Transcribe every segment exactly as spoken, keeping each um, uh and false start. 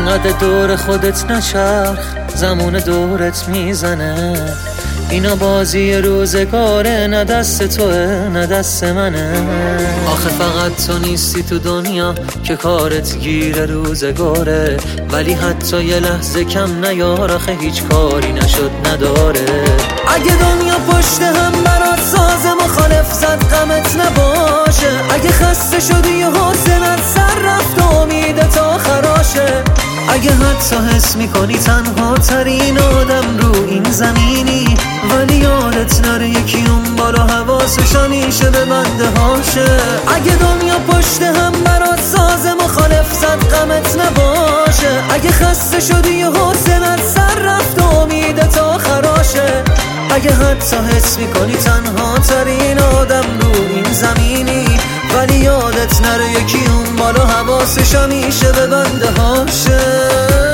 انقدر دور خودت نچرخ، زمان دورت میزنه. اینا بازی روزگاره، نه دست توه نه دست منه. آخه فقط تو نیستی تو دنیا که کارت گیر روزگاره، ولی حتی یه لحظه کم نیار، آخه هیچ کاری نشد نداره. اگه دنیا پشت هم برات ساز مخالف زد غمت نباشه، اگه خسته شدی و حوصلت سر رفت و امیدت آخراشه، اگه حتی حس میکنی تنها ترین آدم رو این زمینی، ولی یادت نره یکی اون بالا حواسش همیشه به بنده هاشه. اگه دنیا پشت هم برات ساز مخالف زد غمت نباشه، اگه خسته شدی و حوصلت سر رفت و امیدت آخراشه، اگه حتی حس میکنی تنها ترین آدم رو این زمینی، ولی یادت نره یکی اون بالا حواسش همیشه به بنده هاشه.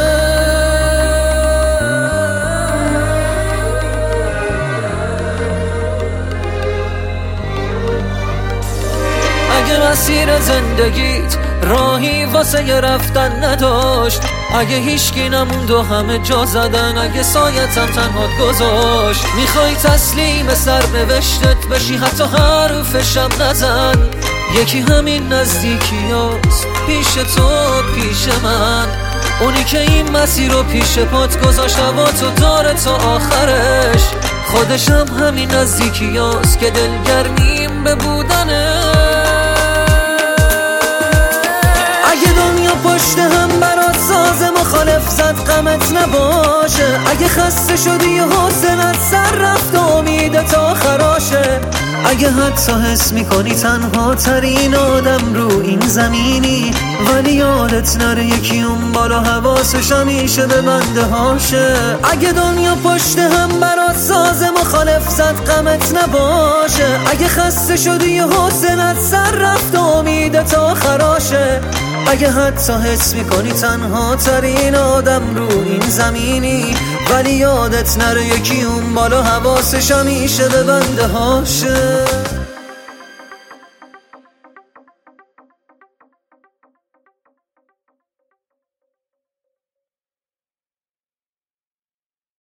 اگه مسیر زندگیت راهی واسه ی رفتن نداشت، اگه هیچکی نموند و همه جا زدن، اگه سایت هم تنهات گذاشت، میخوای تسلیم سرنوشتت بشی حتی حرفشم نزن، یکی همین نزدیکی هست پیش تو پیش من، اونی که این مسیر رو پیش پات گذاشت و تو داره تا آخرش، خودش هم همین نزدیکی هست که دلگرمیم به بودنه. اگه دنیا پشت هم برات ساز مخالف زد غمت نباشه، اگه خسته شدی و حوصلت سر رفت و امیدت آخراشه، اگه حتی حس میکنی تنها ترین آدم رو این زمینی، ولی یادت نره یکی اون بالا حواسش همیشه به بنده هاشه. اگه دنیا پشت هم برات ساز مخالف زد غمت نباشه، اگه خسته شدی و حوصلت سر رفت و امیدت آخراشه، اگه حتی حس میکنی تنها ترین آدم رو این زمینی، ولی یادت نره یکی اون بالا حواسش همیشه به بنده هاشه.